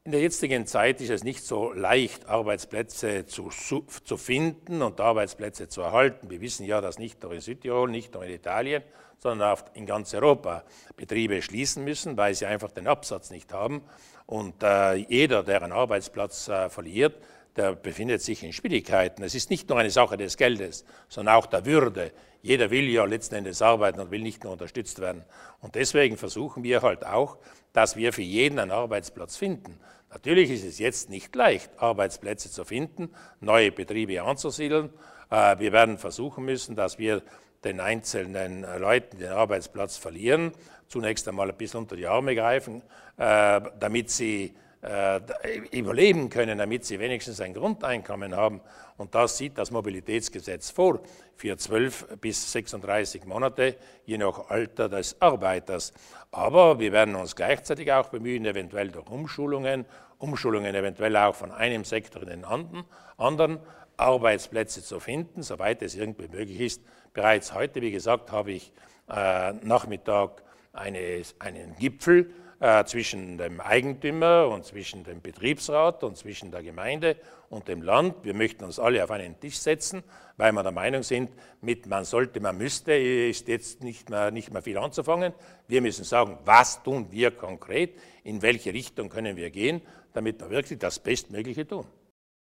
In der jetzigen Zeit ist es nicht so leicht, Arbeitsplätze zu finden und Arbeitsplätze zu erhalten. Wir wissen ja, dass nicht nur in Südtirol, nicht nur in Italien, sondern auch in ganz Europa Betriebe schließen müssen, weil sie einfach den Absatz nicht haben. Und jeder, der einen Arbeitsplatz verliert, der befindet sich in Schwierigkeiten. Es ist nicht nur eine Sache des Geldes, sondern auch der Würde. Jeder will ja letzten Endes arbeiten und will nicht nur unterstützt werden. Und deswegen versuchen wir halt auch, dass wir für jeden einen Arbeitsplatz finden. Natürlich ist es jetzt nicht leicht, Arbeitsplätze zu finden, neue Betriebe anzusiedeln. Wir werden versuchen müssen, dass wir den einzelnen Leuten den Arbeitsplatz verlieren, zunächst einmal ein bisschen unter die Arme greifen, damit sie überleben können, damit sie wenigstens ein Grundeinkommen haben. Und das sieht das Mobilitätsgesetz vor, für 12 bis 36 Monate, je nach Alter des Arbeiters. Aber wir werden uns gleichzeitig auch bemühen, eventuell durch Umschulungen eventuell auch von einem Sektor in den anderen, Arbeitsplätze zu finden, soweit es irgendwie möglich ist. Bereits heute, wie gesagt, habe ich Nachmittag einen Gipfel zwischen dem Eigentümer und zwischen dem Betriebsrat und zwischen der Gemeinde und dem Land. Wir möchten uns alle auf einen Tisch setzen, weil wir der Meinung sind, mit man müsste, ist jetzt nicht mehr viel anzufangen. Wir müssen sagen, was tun wir konkret, in welche Richtung können wir gehen, damit wir wirklich das Bestmögliche tun.